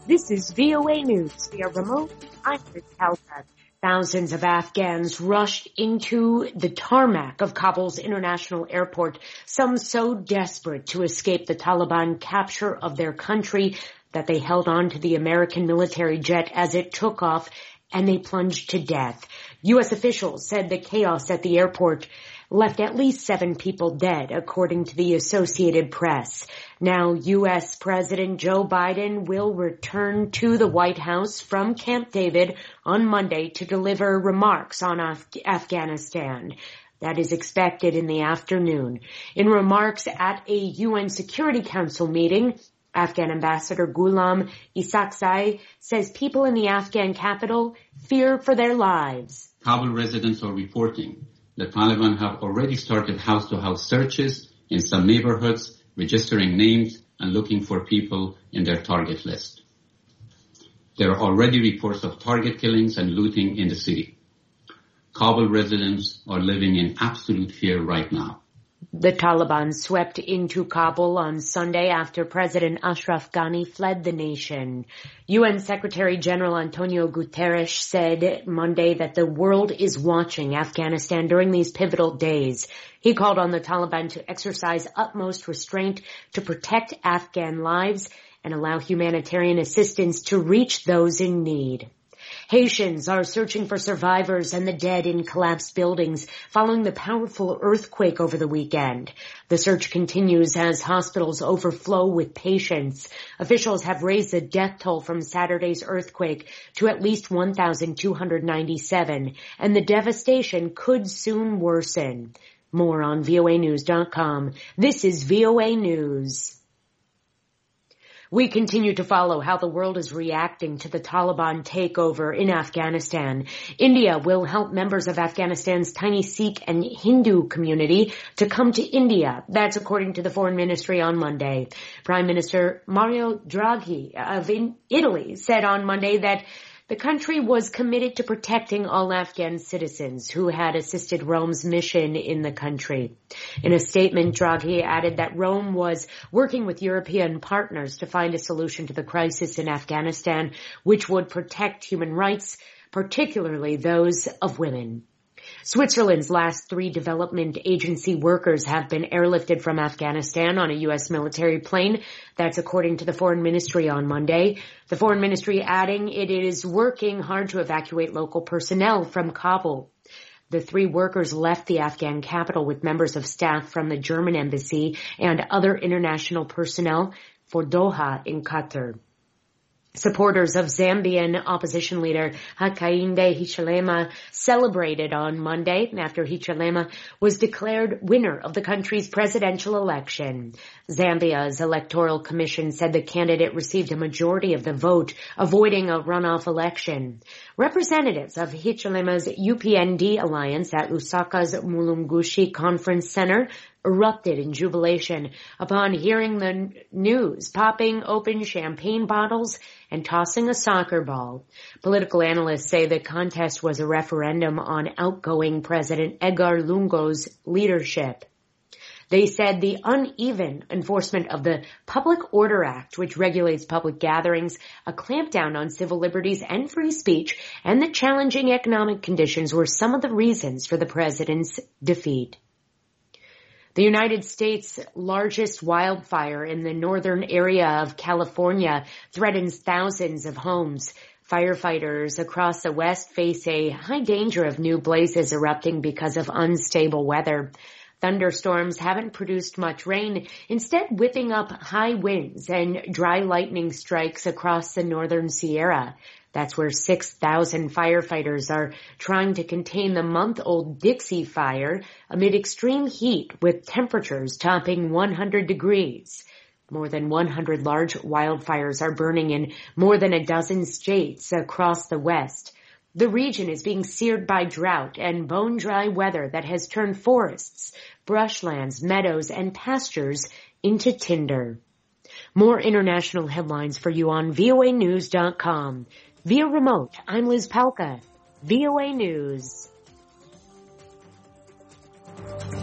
This is VOA News via remote. I'm Liz Palka. Thousands of Afghans rushed into the tarmac of Kabul's international airport, some so desperate to escape the Taliban capture of their country that they held on to the American military jet as it took off and they plunged to death. U.S. officials said the chaos at the airport left at least 7 people dead, according to the Associated Press. Now, U.S. President Joe Biden will return to the White House from Camp David on Monday to deliver remarks on Afghanistan. That is expected in the afternoon. In remarks at a UN Security Council meeting, Afghan Ambassador Ghulam Isaaqzai says people in the Afghan capital fear for their lives. Kabul residents are reporting the Taliban have already started house-to-house searches in some neighborhoods, registering names and looking for people in their target list. There are already reports of target killings and looting in the city. Kabul residents are living in absolute fear right now. The Taliban swept into Kabul on Sunday after President Ashraf Ghani fled the nation. UN Secretary General Antonio Guterres said Monday that the world is watching Afghanistan during these pivotal days. He called on the Taliban to exercise utmost restraint to protect Afghan lives and allow humanitarian assistance to reach those in need. Haitians are searching for survivors and the dead in collapsed buildings following the powerful earthquake over the weekend. The search continues as hospitals overflow with patients. Officials have raised the death toll from Saturday's earthquake to at least 1,297, and the devastation could soon worsen. More on voanews.com. This is VOA News. We continue to follow how the world is reacting to the Taliban takeover in Afghanistan. India will help members of Afghanistan's tiny Sikh and Hindu community to come to India. That's according to the Foreign Ministry on Monday. Prime Minister Mario Draghi of Italy said on Monday that the country was committed to protecting all Afghan citizens who had assisted Rome's mission in the country. In a statement, Draghi added that Rome was working with European partners to find a solution to the crisis in Afghanistan, which would protect human rights, particularly those of women. Switzerland's last 3 development agency workers have been airlifted from Afghanistan on a U.S. military plane. That's according to the Foreign Ministry on Monday. The Foreign Ministry adding it is working hard to evacuate local personnel from Kabul. The 3 workers left the Afghan capital with members of staff from the German embassy and other international personnel for Doha in Qatar. Supporters of Zambian opposition leader Hakainde Hichilema celebrated on Monday after Hichilema was declared winner of the country's presidential election. Zambia's electoral commission said the candidate received a majority of the vote, avoiding a runoff election. Representatives of Hichilema's UPND alliance at Lusaka's Mulungushi Conference Center erupted in jubilation upon hearing the news, popping open champagne bottles and tossing a soccer ball. Political analysts say the contest was a referendum on outgoing President Edgar Lungo's leadership. They said the uneven enforcement of the Public Order Act, which regulates public gatherings, a clampdown on civil liberties and free speech, and the challenging economic conditions were some of the reasons for the president's defeat. The United States' largest wildfire in the northern area of California threatens thousands of homes. Firefighters across the West face a high danger of new blazes erupting because of unstable weather. Thunderstorms haven't produced much rain, instead whipping up high winds and dry lightning strikes across the northern Sierra. That's where 6,000 firefighters are trying to contain the month-old Dixie Fire amid extreme heat with temperatures topping 100 degrees. More than 100 large wildfires are burning in more than a dozen states across the West. The region is being seared by drought and bone-dry weather that has turned forests, brushlands, meadows, and pastures into tinder. More international headlines for you on voanews.com. Via remote, I'm Liz Palka, VOA News.